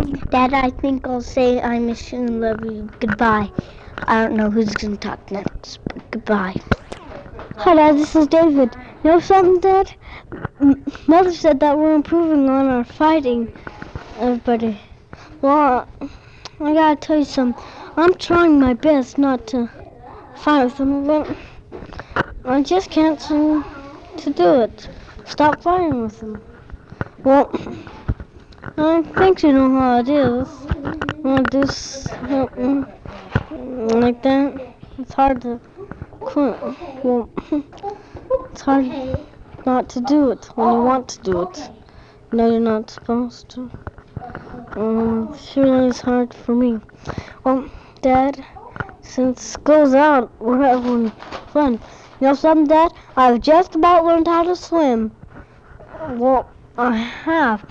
Dad, I think I'll say I miss you and love you. Goodbye. I don't know who's going to talk next, but goodbye. Hi, Dad. This is David. You know something, Dad? Mother said that we're improving on our fighting, everybody. Well, I gotta tell you something. I'm trying my best not to fight with them, but I just can't seem to do it. Stop fighting with them. Well, I think you know how it is. When I do something like that, it's hard to quit. Well, it's hard not to do it when you want to do it. No, you're not supposed to. It really is hard for me. Well, Dad, since school's out, we're having fun. You know something, Dad? I've just about learned how to swim. Well, I have.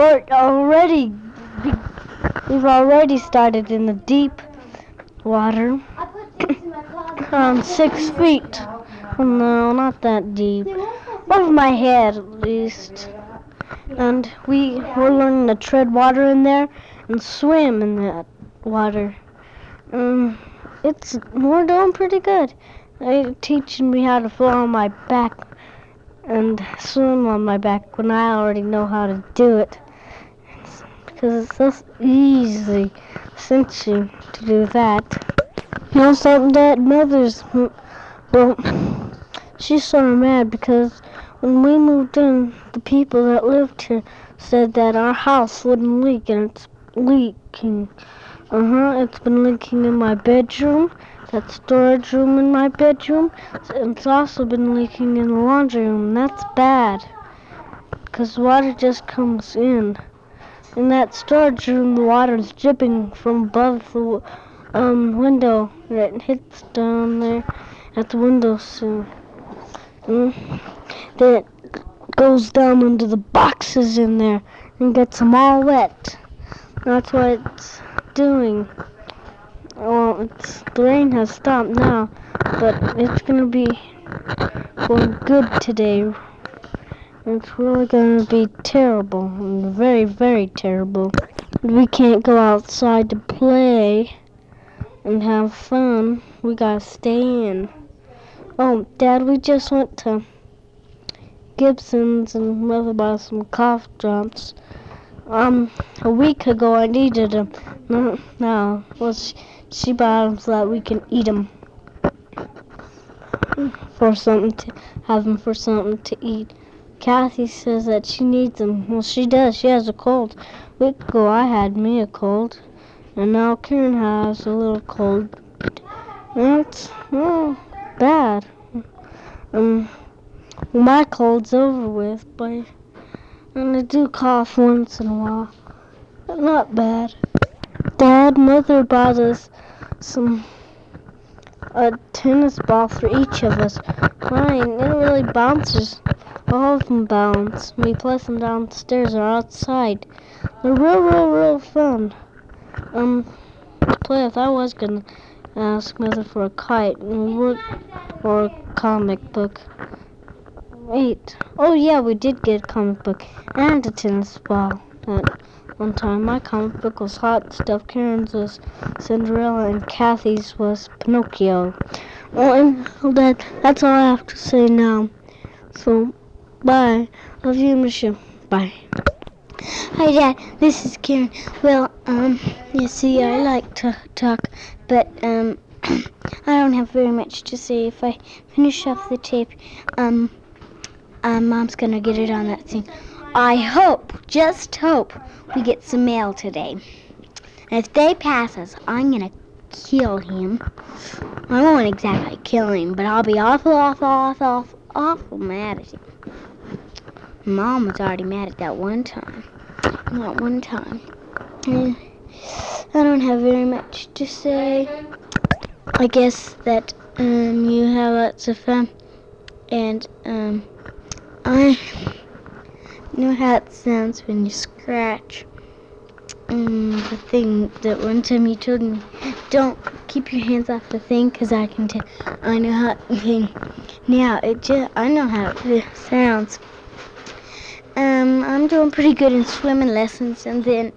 We've already started in the deep water. Around 6 feet. No, not that deep. Over my head, at least. And we're learning to tread water in there and swim in that water. We're doing pretty good. They're teaching me how to fall on my back and swim on my back when I already know how to do it. Because it's so easy, cinching to do that. You know something, Dad? She's sort of mad because when we moved in, the people that lived here said that our house wouldn't leak, and it's leaking. It's been leaking in my bedroom, that storage room in my bedroom, and it's also been leaking in the laundry room. That's bad, because water just comes in. In that storage room, the water is dripping from above the window, and it hits down there at the windowsill. Then it goes down into the boxes in there and gets them all wet. That's what it's doing. Well, the rain has stopped now, but it's gonna be going good today. It's really gonna be terrible, and very, very terrible. We can't go outside to play and have fun. We gotta stay in. Oh, Dad, we just went to Gibson's and Mother bought some cough drops. A week ago I needed them. No, well, she bought them so that we can eat them. Have them for something to eat. Kathy says that she needs them. Well, she does. She has a cold. A week ago I had me a cold, and now Karen has a little cold. That's bad. My cold's over with, and I do cough once in a while, but not bad. Dad, Mother bought us a tennis ball for each of us. Mine, it really bounces. All of them bounce. We play them downstairs or outside. They're real fun. To play with. I was gonna ask Mother for a kite or a comic book. Wait. Oh yeah, we did get a comic book and a tennis ball at one time. My comic book was Hot Stuff. Karen's was Cinderella, and Kathy's was Pinocchio. Well, Dad, that's all I have to say now. So, bye. Love you, miss you. Bye. Hi, Dad. This is Karen. Well, you see, I like to talk, but I don't have very much to say. If I finish off the tape, Mom's gonna get it on that thing. I just hope, we get some mail today. And if they pass us, I'm gonna kill him. I won't exactly kill him, but I'll be awful mad at him. Mom was already mad at that one time. Not one time. And I don't have very much to say. I guess that you have lots of fun. And I know how it sounds when you scratch. The thing that one time you told me, don't keep your hands off the thing, because I can tell. I know how it now. I know how it sounds. I'm doing pretty good in swimming lessons, and then,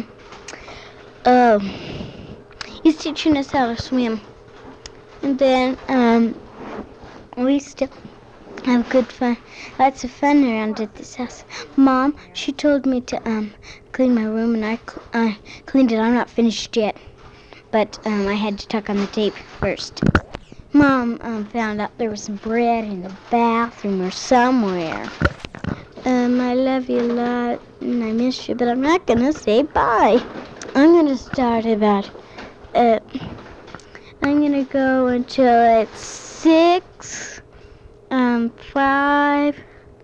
he's teaching us how to swim. And then, we still have good fun, lots of fun around at this house. Mom, she told me to, clean my room, and I cleaned it. I'm not finished yet, but, I had to tuck on the tape first. Mom, found out there was some bread in the bathroom or somewhere. I love you a lot, and I miss you, but I'm not gonna say bye. I'm gonna start about, I'm gonna go until it's 6, 5,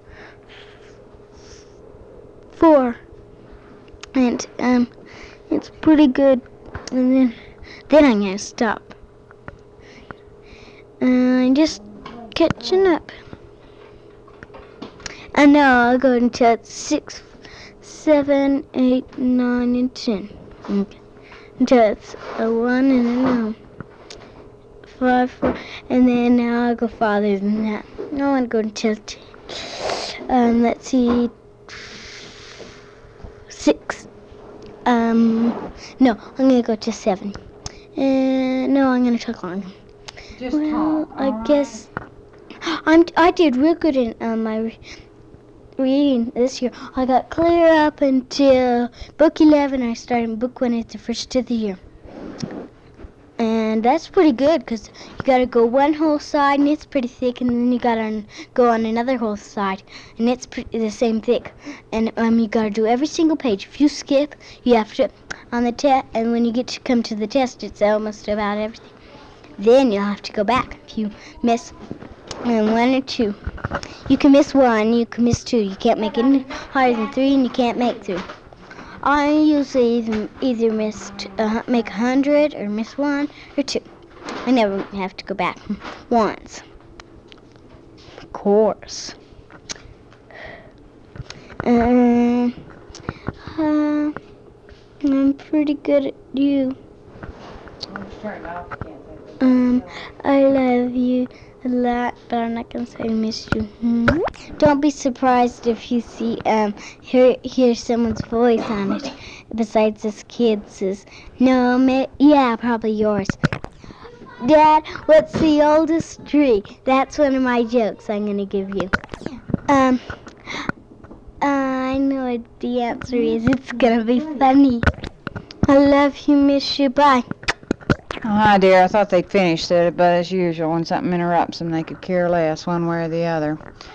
4, and, it's pretty good, and then I'm gonna stop. I'm just catching up. And now I'll go until it's 6, 7, 8, 9, and 10. Okay. Until it's a 1 and a 0. 5, 4, and then now I'll go farther than that. No, I'll go until 10. Let's see, 6. No, I'm gonna go to 7. No, I'm gonna talk longer. Well, I guess I did real good in my reading this year. I got clear up until book 11. I started book 1 at the first of the year. And that's pretty good, because you got to go one whole side, and it's pretty thick, and then you got to go on another whole side, and it's the same thick. And you got to do every single page. If you skip, you have to on the test, and when you get to come to the test, it's almost about everything. Then you'll have to go back if you miss 1 or 2. You can miss 1, you can miss 2. You can't make any higher than 3, and you can't make 3. I usually either make 100 or miss 1 or 2. I never have to go back once. Of course. I'm pretty good at you. I love you a lot, but I'm not gonna say I miss you. Don't be surprised if you see hear someone's voice on it besides this kid's. No, yeah, probably yours. Dad, what's the oldest tree? That's one of my jokes I'm gonna give you. I know what the answer is. It's gonna be funny. I love you, miss you. Bye. Oh, hi, dear. I thought they'd finished it, but as usual, when something interrupts them, they could care less one way or the other.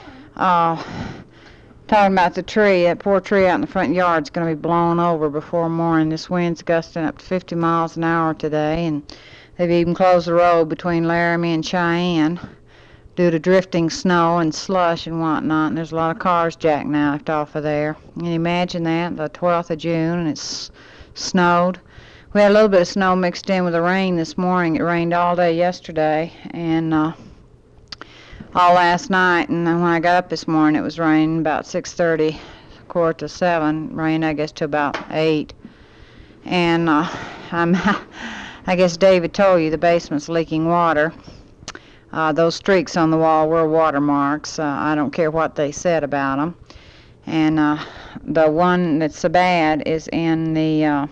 Talking about the tree, that poor tree out in the front yard's going to be blown over before morning. This wind's gusting up to 50 miles an hour today, and they've even closed the road between Laramie and Cheyenne due to drifting snow and slush and whatnot, and there's a lot of cars jackknifed off of there. Can you imagine that? The 12th of June, and it's snowed. We had a little bit of snow mixed in with the rain this morning. It rained all day yesterday and all last night. And then when I got up this morning, it was raining about 6:30, 6:45, rained I guess to about 8. And I guess David told you the basement's leaking water. Those streaks on the wall were watermarks. I don't care what they said about them. And the one that's so bad is in the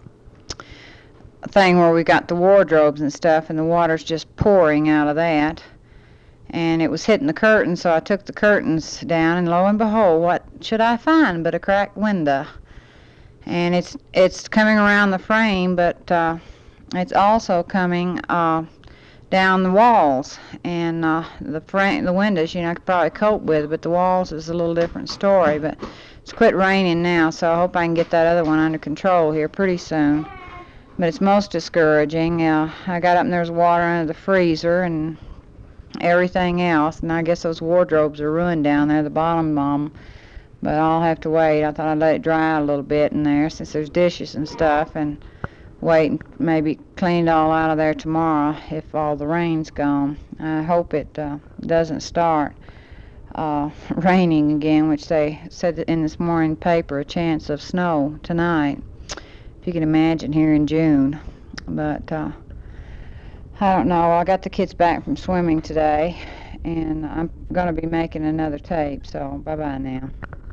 thing where we got the wardrobes and stuff, and the water's just pouring out of that. And it was hitting the curtains, so I took the curtains down, and lo and behold, what should I find but a cracked window? And it's coming around the frame, but it's also coming down the walls. And the windows, I could probably cope with, but the walls is a little different story. But it's quit raining now, so I hope I can get that other one under control here pretty soon. But it's most discouraging. I got up and there's water under the freezer and everything else, and I guess those wardrobes are ruined down there, the bottom of them. But I'll have to wait. I thought I'd let it dry out a little bit in there since there's dishes and stuff, and wait and maybe clean it all out of there tomorrow if all the rain's gone. I hope it doesn't start raining again, which they said in this morning paper, a chance of snow tonight. If you can imagine, here in June. But I don't know. I got the kids back from swimming today, and I'm going to be making another tape, so bye-bye now.